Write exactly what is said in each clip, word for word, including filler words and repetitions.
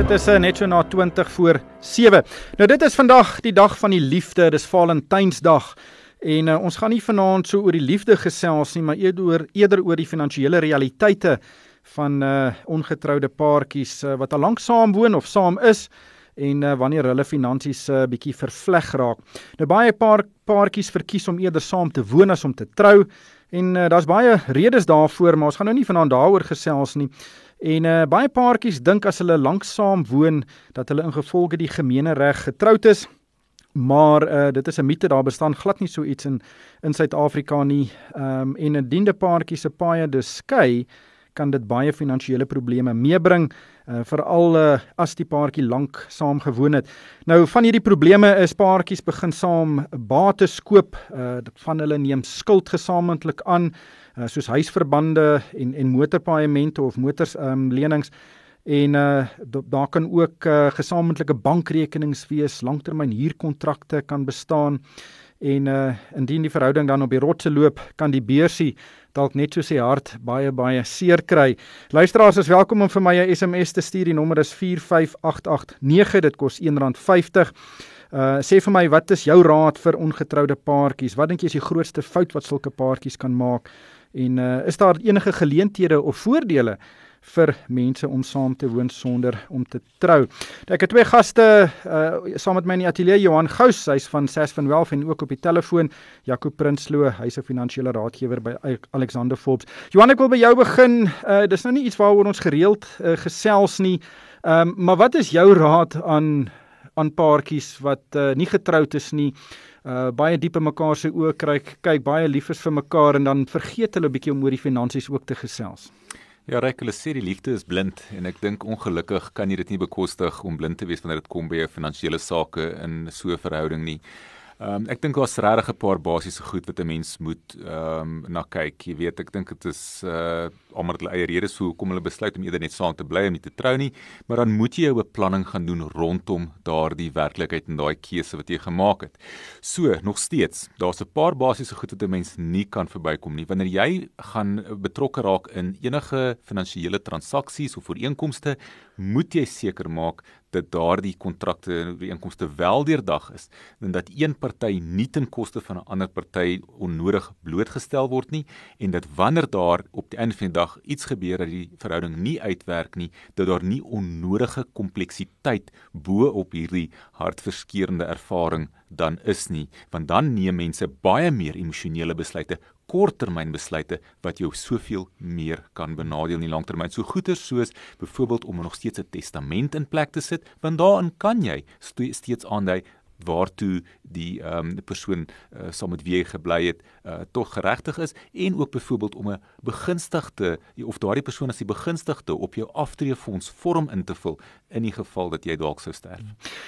Dit is net so na twintig voor sewe. Nou dit is vandag die dag van die liefde, dis Valentynsdag. En uh, ons gaan nie vanaand so oor die liefde gesels nie, maar eerder, eerder oor die finansiële realiteite van uh, ongetroude paartjies uh, wat al lank saam woon of saam is en uh, wanneer hulle finansies 'n uh, bietjie vervleg raak. Nou baie paar paartjies verkies om eerder saam te woon as om te trou en uh, daar's baie redes daarvoor, maar ons gaan nou nie vanaand daaroor gesels nie. En uh, baie paartjies dink as hulle lank saam woon dat hulle ingevolge die gemeenereg getroud is. Maar uh, dit is 'n mite, daar bestaan glad nie so iets in in Suid-Afrika nie. Um, en indien die paartjie se paaie dus skei, kan dit baie finansiële probleme meebring, uh, veral uh, as die paartjie lank saam gewoon het. Nou van hierdie probleme is paartjies begin saam bates koop, uh, van hulle neem skuld gesamentlik aan, uh, soos huisverbande en en motorpaaiemente of motors um, lenings. En uh, daar kan ook uh, gesamentlike bankrekenings wees, langtermyn huurkontrakte kan bestaan. En uh, indien die verhouding dan op die rotse loop, kan die beursie dalk net so sy hart baie baie seer kry. Luisteraars is welkom om vir my 'n S M S te stuur. Die nommer is vier vyf agt agt nege. Dit kos een rand vyftig. Uh, sê vir my, wat is jou raad vir ongetroude paartjies? Wat dink jy is die grootste fout wat sulke paartjies kan maak? En uh, is daar enige geleenthede of voordele vir mense om saam te woon sonder om te trou? Ek het twee gaste uh, saam met my in die ateljee, Johan Gous, hy's van Sasfin Wealth, en ook op die telefoon Jaco Prinsloo, hy's 'n finansiële raadgewer by Alexander Forbes. Johan, ek wil by jou begin. Uh, dis nou nie iets waaroor ons gereeld uh, gesels nie, um, maar wat is jou raad aan aan paartjies wat uh, nie getroud is nie, uh, baie diep in mekaar se oë kyk, kyk baie lief is vir mekaar en dan vergeet hulle 'n bietjie om oor die finansies ook te gesels? Ja, Ryk, hulle sê die liefde is blind en ek dink ongelukkig kan jy dit nie bekostig om blind te wees wanneer dit kom by jou finansiële sake in so 'n verhouding nie. Um, ek dink daar's regtig 'n paar basiese goed wat 'n mens moet um, na kyk. Jy weet, ek dink dit is uh, almal hulle eie redes vir hoekom hulle besluit om eerder net saam te bly en nie te trou nie, maar dan moet jy jou beplanning gaan doen rondom daardie werklikheid en daai keuse wat jy gemaak het. So, nog steeds, daar's 'n paar basiese goed wat 'n mens nie kan verbykom nie. Wanneer jy gaan betrokke raak in enige finansiële transaksies of ooreenkomste, moet jy seker maak dat daardie kontrakte en ooreenkomste wel deurdag is en dat een party nie ten koste van 'n ander party onnodig blootgestel word nie en dat wanneer daar op die einde van die dag iets gebeur dat die verhouding nie uitwerk nie, dat daar nie onnodige kompleksiteit bo op hierdie hartverskeurende ervaring dan is nie, want dan neem mense baie meer emosionele besluite, korttermynbesluite wat jou soveel meer kan benadeel in die langtermyn. So goeie soos byvoorbeeld om nog steeds 'n testament in plek te sit, want daarin kan jy steeds aandui waartoe die um, persoon uh, saam met wie jy gebly het uh, tog geregtig is, en ook byvoorbeeld om 'n begunstigde of daardie persoon as die begunstigde op jou aftreefonds vorm in te vul in die geval dat jy dalk sou sterf.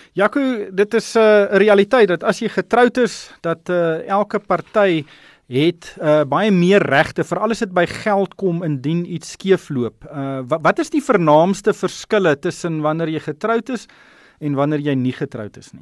Jaco, dit is 'n uh, realiteit dat as jy getroud is, dat uh, elke party het uh, baie meer regte, veral as dit by geld kom indien iets skeefloop. Uh, wat, wat is die vernaamste verskille tussen wanneer jy getroud is en wanneer jy nie getroud is nie?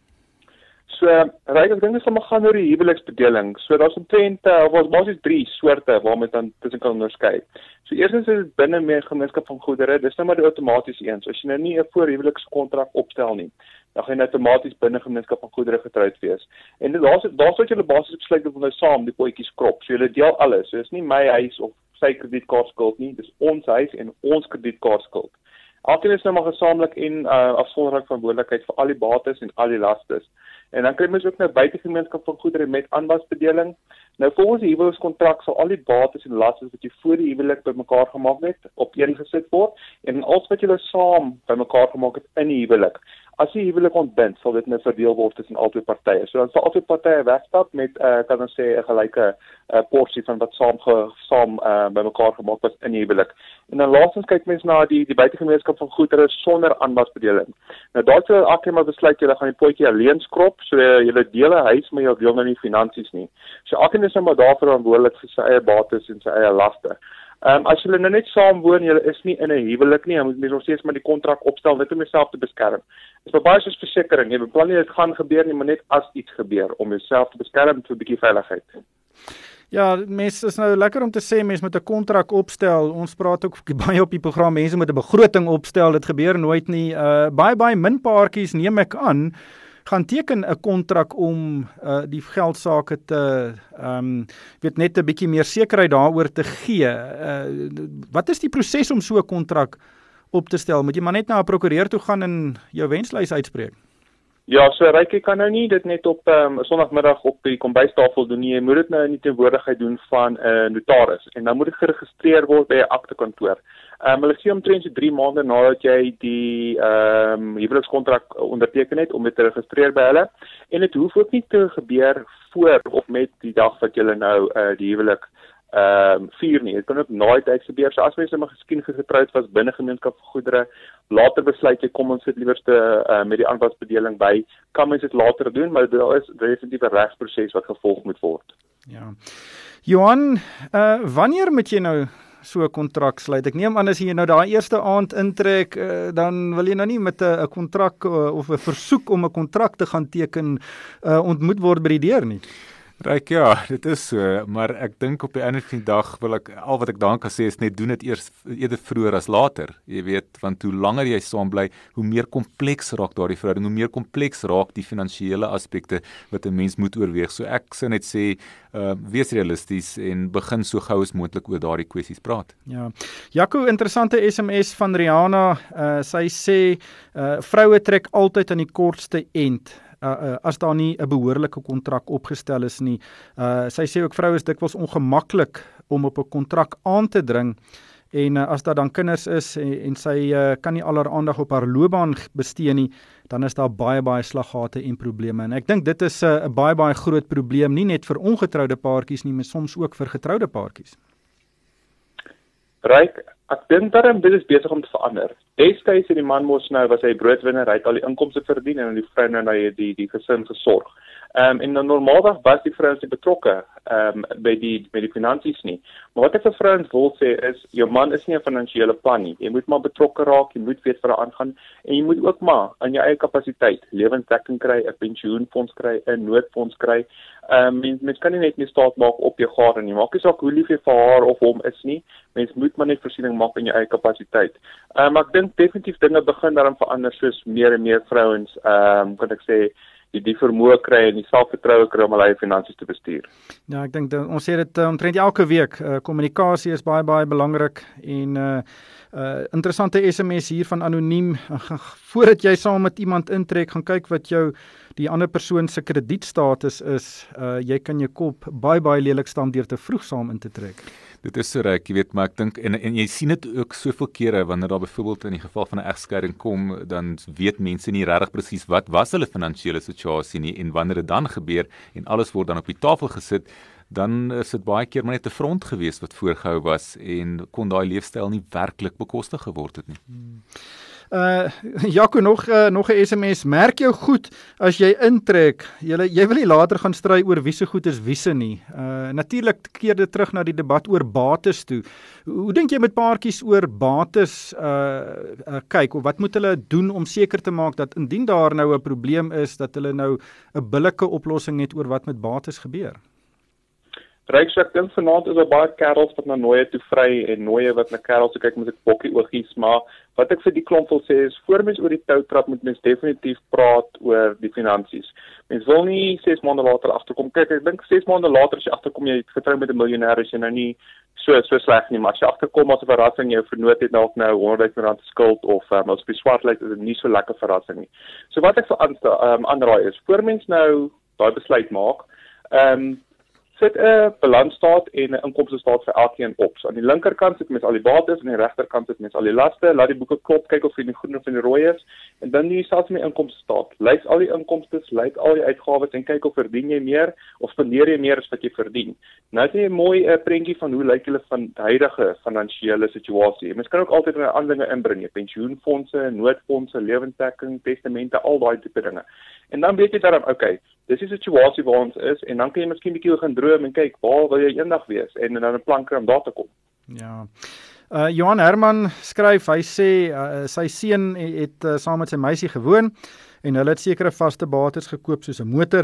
So, Ryk, ek dink dit sal gaan oor die huweliksbedeling. So, daar's omtrent, uh, was basies drie soorte waarmee dan tussen kan onderskei. So, eerstens is dit binne meer gemeenskap van goedere, dis nou maar die outomaties een. So, as jy nou nie 'n voorhuwelikskontrak opstel nie, dan gaan jy outomaties binne gemeenskap van goedere getroud wees. En daar's daar's wat julle basies besluit dat hulle saam die potjies krop. So, julle deel alles. So, dis nie my huis of sy kredietkaartskuld nie, dis ons huis en ons kredietkaartskuld. Elkeen is nou maar gesamentlik en uh, afsonderlik verantwoordelikheid vir al die bates en al die lastes. En dan kry mens ook nou buitegemeenskap van goedere met aanbasbedeling. Nou volgens die huwelikskontrak sal al die bates en lastes wat jy voor die huwelik bymekaar gemaak het, opeengesit word en alles wat julle saam bymekaar gemaak het in die huwelik. As die huwelik ontbind, sal dit nou verdeel word tussen albei partye. So dan sal albei partye wegstap met uh, kan ons sê 'n gelyke uh, porsie van wat saam ge, saam uh, bymekaar gemaak was in die huwelik. En dan laastens kyk mens na die die buitegemeenskap van goedere sonder aanbasbedeling. Nou daar sal elkeen maar besluit julle gaan die potjie alleen skrop, so julle deel 'n huis, maar julle deel nou nie finansies nie. So elkeen is nou maar daar verantwoordelik vir sy eie bates en sy eie laste. Um, as julle nou net saam woon, julle is nie in 'n huwelik nie, dan moet jy nog steeds maar die kontrak opstel net om jouself te beskerm. Dit is baie soos versekering, jy beplan nie dit gaan gebeur nie, maar net as iets gebeur om jouself te beskerm vir 'n bietjie veiligheid. Ja, mense is nou lekker om te sê mense moet 'n kontrak opstel. Ons praat ook baie op die program mense moet 'n begroting opstel. Dit gebeur nooit nie. Uh baie baie min paartjies neem ek aan gaan teken 'n kontrak om uh die geldsaake te ehm um, weet net 'n bietjie meer sekerheid daaroor te gee. Uh wat is die proses om so 'n kontrak op te stel? Moet jy maar net na 'n prokureur toe gaan en jou wenslys uitspreek? Ja, so Rykie kan nou nie dit net op 'n um, Sondagmiddag op die kombuistafel doen nie. Jy moet dit nou in die teenwoordigheid doen van 'n uh, notaris en dan moet dit geregistreer word by 'n aktekantoor. Ehm um, hulle sê omtrent so drie maande nadat jy die ehm um, huwelikskontrak onderteken het om dit te registreer by hulle. En dit hoef ook nie te gebeur voor of met die dag wat jy nou uh, die huwelik ehm um, vier nie. Dit kan ook na die tyd gebeur. So as mense maar geskien getroud was binne gemeenskap van goedere, later besluit jy kom ons sit liewerste uh, met die aanwasbedeling by, kan mens dit later doen, maar daar is definitief 'n regsproses wat gevolg moet word. Ja. Johan, uh, wanneer moet jy nou so 'n kontrak sluit? Ek neem aan as jy nou daai eerste aand intrek, uh, dan wil jy nou nie met 'n kontrak uh, of 'n versoek om 'n kontrak te gaan teken uh, ontmoet word by die deur nie. Ryk, ja, dit is so, maar ek dink op die einde van die dag wil ek, al wat ek dan kan sê is net doen dit eers eerder vroeër as later, jy weet, want hoe langer jy saam bly, hoe meer kompleks raak daardie verhouding, hoe meer kompleks raak die finansiële aspekte wat 'n mens moet oorweeg. So ek sou net sê, uh, wees realisties en begin so gou as moontlik oor daardie kwessies praat. Ja, Jaco, interessante S M S van Rihanna, uh, sy sê, uh, vroue trek altyd aan die kortste end. Uh, uh, as daar nie 'n behoorlike kontrak opgestel is nie. Uh, sy sê ook vroue is dikwels ongemaklik om op 'n kontrak aan te dring en uh, as daar dan kinders is en, en sy uh, kan nie al haar aandag op haar loopbaan bestee nie, dan is daar baie baie slaggate en probleme. En ek dink dit is 'n uh, baie baie groot probleem, nie net vir ongetroude paartjies nie, maar soms ook vir getroude paartjies. Ryk, ek dink dat dit is besig om te verander. Destyds het die man mos nou was hy broodwinner, hy het al die inkomste verdien en die vrou nou na die, die die gesin gesorg. Ehm um, en dan normaalweg was die vrouens nie betrokke ehm um, by die by die finansies nie. Maar wat ek vir vrouens wil sê is jou man is nie 'n finansiële plan nie. Jy moet maar betrokke raak, jy moet weet wat daar aangaan en jy moet ook maar aan jou eie kapasiteit lewensdekking kry, 'n pensioenfonds kry, 'n noodfonds kry. Ehm um, mens, mens kan nie net nie staat maak op jou gade nie. Maak nie saak hoe lief jy vir haar of hom is nie. Mens moet maar net voorsiening maak in jou eie kapasiteit. Ehm um, maar ek dink definitief dinge begin daarom verander soos meer en meer vrouens ehm um, kan ek sê die die vermoë kry en die selfvertroue kry om hulle eie finansies te bestuur. Ja, ek dink ons sê dit uh, omtrent elke week. Uh, kommunikasie is baie baie belangrik en uh, uh, interessante S M S hier van anoniem. Voordat jy saam met iemand intrek, gaan kyk wat jou die ander persoon se kredietstatus is. Uh, jy kan jou kop baie baie lelik staan deur te vroeg saam in te trek. Dit is so reg, jy weet, maar ek dink en en jy sien dit ook soveel kere wanneer daar byvoorbeeld in die geval van 'n egskeiding kom, dan weet mense nie regtig presies wat was hulle finansiële situasie nie en wanneer dit dan gebeur en alles word dan op die tafel gesit, dan is dit baie keer maar net 'n front gewees wat voorgehou was en kon daai leefstyl nie werklik bekostig geword het nie. Hmm. Uh Jaco, nog uh, nog 'n S M S. Merk jou goed as jy intrek. Jy jy wil nie later gaan stry oor wie se goed is wie se nie. Uh natuurlik keer dit terug na die debat oor bates toe. Hoe, hoe dink jy met paartjies oor bates uh, uh kyk of wat moet hulle doen om seker te maak dat indien daar nou 'n probleem is dat hulle nou 'n billike oplossing het oor wat met bates gebeur? Ryk, so ek dink vanaand is daar baie kerels wat na nooie toe vry en nooie wat na kerels toe kyk met 'n bokkie oogies, maar wat ek vir die klomp wil sê is voor mens oor die tou trap moet mens definitief praat oor die finansies. Mens wil nie ses maande later agterkom. Kyk, ek dink ses maande later as jy agterkom jy het getrou met 'n miljonair, is jy nou nie so so sleg nie, maar as jy agterkom as 'n verrassing jou vernoot het dalk nou honderdduisend rand skuld of um, as op die swart lyk, is dit nie so lekker verrassing nie. So wat ek vir um, aanraai is, voor mens nou daai besluit maak, ehm um, sit 'n balansstaat en 'n inkomstestaat vir elkeen op. So aan die linkerkant sit mens al die bates en aan die regterkant sit mens al die laste. Laat die boeke klop, kyk of jy die groen of die rooi is en dan doen jy selfs met die inkomstestaat. Lys al die inkomstes, lys al die uitgawes en kyk of verdien jy meer of spandeer jy meer as wat jy verdien. Nou het jy 'n mooi uh, prentjie van hoe lyk julle van huidige finansiële situasie. Mens kan ook altyd 'n ander dinge inbring, pensioenfondse, noodfondse, lewensdekking, testamente, al daai tipe dinge. En dan weet jy daarom, okay, dis die situasie waar ons is en dan kan jy miskien 'n bietjie gaan droom en kyk waar wil jy eendag wees en dan 'n plan kry om daar te kom. Ja. Uh Johan Herman skryf, hy sê uh, sy seun het uh, saam met sy meisie gewoon en hulle het sekere vaste bates gekoop soos 'n motor.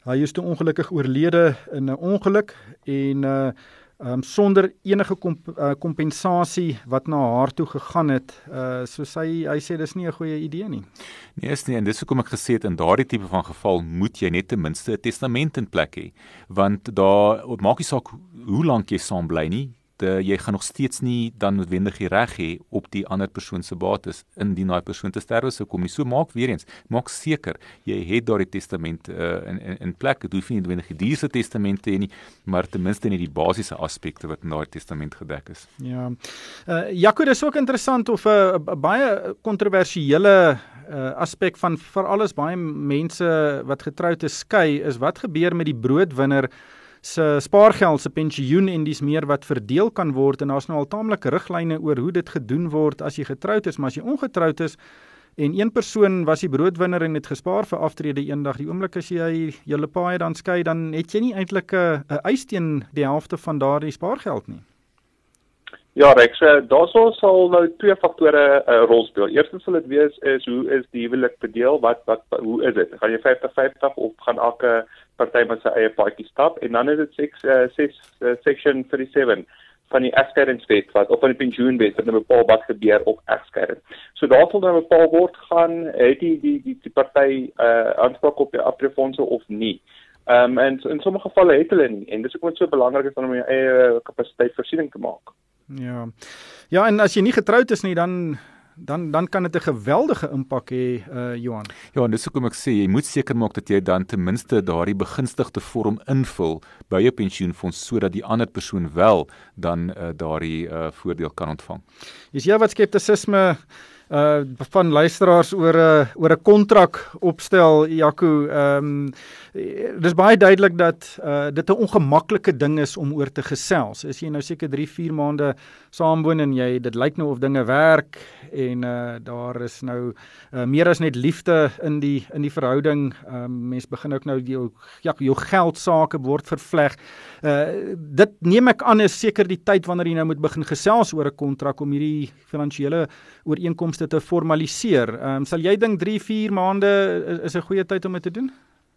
Hy is toe ongelukkig oorlede in 'n ongeluk en uh Um, sonder enige komp uh, kompensasie wat na haar toe gegaan het. Uh, so sy, hy sê dis nie 'n goeie idee nie. Nee, is nie, en dis hoekom ek gesê het, in daardie tipe van geval moet jy net ten minste 'n testament in plek hê, want daar maak nie saak hoe lank jy saam bly nie, de, jy gaan nog steeds nie dan noodwendig die reg hê op die ander persoon se bates indien daai persoon te sterwe sou kom nie. So maak weer eens, maak seker jy het daardie testament uh, in, in in plek. Dit hoef nie noodwendig die duurste testament te hê nie, maar ten minste net die basiese aspekte wat in daai testament gedek is. Ja. Uh, Jaco, dis ook interessant of 'n uh, baie kontroversiële uh, aspek van veral as baie mense wat getroud is skei, is wat gebeur met die broodwinner se spaargeld, se pensioen en dis meer wat verdeel kan word, en daar's nou al taamlike riglyne oor hoe dit gedoen word as jy getroud is, maar as jy ongetroud is en een persoon was die broodwinner en het gespaar vir aftrede eendag, die oomblik as jy julle paai dan skei, dan het jy nie eintlik 'n eis teen die helfte van daardie spaargeld nie. Ja, Rex, so, daarso sal nou twee faktore 'n uh, rol speel. Eerstens sal dit wees is hoe is die huwelik verdeel? Wat wat hoe is dit? Gaan jy vyftig vyftig of gaan elke party met sy eie paadjie stap? En dan is dit seks uh, ses uh, section thirty-seven van die egskeidingswet wat of van die pensioenwet wat nou bepaal wat gebeur op egskeiding. So daar sal nou bepaal word gaan het die die die, die party uh, aanspraak op die aftreefondse of nie. Um, en in sommige gevalle het hulle nie, en dis ook wat so belangrik is om jou eie kapasiteit voorsiening te maak. Ja. Ja, en as jy nie getroud is nie, dan dan dan kan dit 'n geweldige impak hê, uh, Johan. Ja, en dis hoekom ek sê jy moet seker maak dat jy dan ten minste daardie begunstigde vorm invul by jou pensioenfonds sodat die ander persoon wel dan uh, daardie uh, voordeel kan ontvang. Is jy wat skeptisisme uh van luisteraars oor 'n uh, oor 'n kontrak opstel, Jaco? Ehm um, dis baie duidelik dat uh dit 'n ongemaklike ding is om oor te gesels. As jy nou seker drie, vier maande saamwoon en jy dit lyk nou of dinge werk en uh daar is nou uh, meer as net liefde in die in die verhouding. Ehm um, mens begin ook nou jou ja, jou geldsaake word vervleg. Uh dit neem ek aan is seker die tyd wanneer jy nou moet begin gesels oor 'n kontrak om hierdie finansiële ooreenkomste te formaliseer. Ehm um, sal jy dink drie, vier maande is 'n goeie tyd om dit te doen?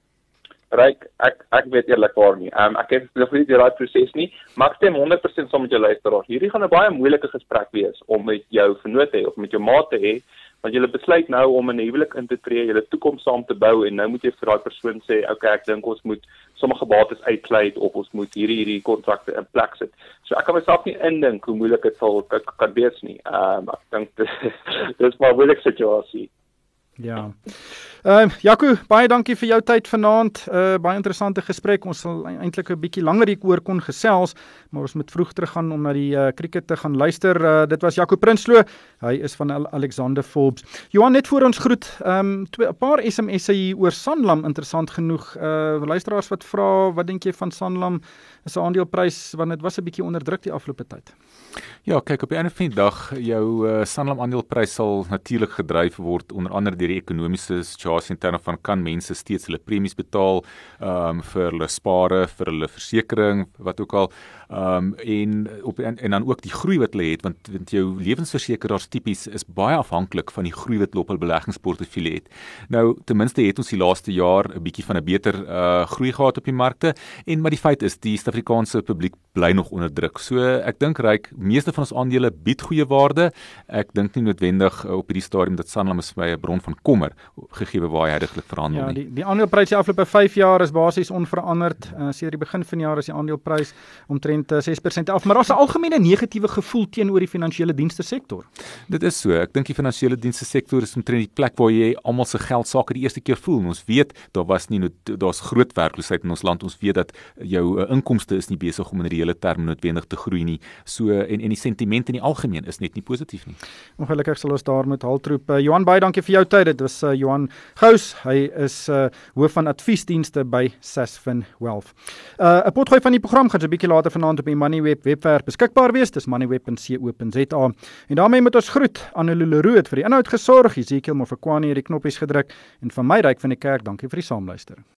Ryk, ek ek weet eerlikwaar nie. Um, ek het nog nie die daai proses nie, maar ek stem honderd persent saam met jou luisteraar. Hierdie gaan 'n baie moeilike gesprek wees om met jou vennoot te hê of met jou maat te hê, want jy besluit nou om in 'n huwelik in te tree, julle toekoms saam te bou, en nou moet jy vir daai persoon sê, okay, ek dink ons moet sommige bates uitsluit of ons moet hierdie hierdie kontrakte in plek sit. So ek kan myself nie indink hoe moeilik dit sal kan, kan wees nie. Um, ek dink dis maar 'n moeilike situasie. Ja. Ehm uh, Jaco, baie dankie vir jou tyd vanaand. Uh baie interessante gesprek. Ons sal eintlik 'n bietjie langer hieroor kon gesels, maar ons moet vroeg terug gaan om na die uh, cricket te gaan luister. Uh, dit was Jaco Prinsloo. Hy is van Alexander Forbes. Johan, net voor ons groet, ehm um, 'n paar S M S'e hier oor Sanlam, interessant genoeg. Uh luisteraars wat vra, wat dink jy van Sanlam se aandeleprys, want dit was 'n bietjie onder druk die afgelope tyd. Ja, kyk, op die einde van die dag, jou uh, Sanlam aandeleprys sal natuurlik gedryf word onder andere deur die ekonomiese situasie in terme van kan mense steeds hulle premies betaal um, vir hulle spare, vir hulle versekering, wat ook al, um, en, op, en, en dan ook die groei wat hulle het, want, want jou lewensversekeraars tipies is baie afhanklik van die groei wat hulle op hulle beleggingsportefeulje het. Nou, ten minste het ons die laaste jaar 'n bietjie van 'n beter uh, groei gehad op die markte, en maar die feit is, die Suid-Afrikaanse publiek bly nog onder druk. So, ek dink ryk, meeste van ons aandele bied goeie waarde. Ek dink nie noodwendig uh, op hierdie stadium dat Sanlam is vir my 'n bron van kommer, gegee waar hy heiliglik verhandel ja, nie. Die, die aandeleprys die afgelope vyf jaar is basies onveranderd. Uh, sedert die begin van die jaar is die aandeleprys omtrent uh, ses persent af, maar daar's 'n algemene negatiewe gevoel teenoor die finansiële dienste sektor. Dit is so. Ek dink die finansiële dienste sektor is omtrent die plek waar jy almal se geld sake die eerste keer voel. En ons weet daar was nie daar's groot werkloosheid in ons land. Ons weet dat jou uh, inkomste is nie besig om in reële terme noodwendig te groei nie. So en en die sentiment in die algemeen is net nie positief nie. Ongelukkig sal ons daar met haltroep. Uh, Johan, baie dankie vir jou tyd. Dit was uh, Johan Gous. Hy is uh, hoof van adviesdienste by Sasfin Wealth. 'n uh, potgooi van die program gaan so 'n bietjie later vanaand op die Moneyweb webwerf beskikbaar wees. Dis moneyweb punt co punt za. En daarmee moet ons groet. Annelie Leroux het vir die inhoud gesorg. Ezekiel Mofokwane het die knoppies gedruk en van my Ryk van die Kerk. Dankie vir die saamluister.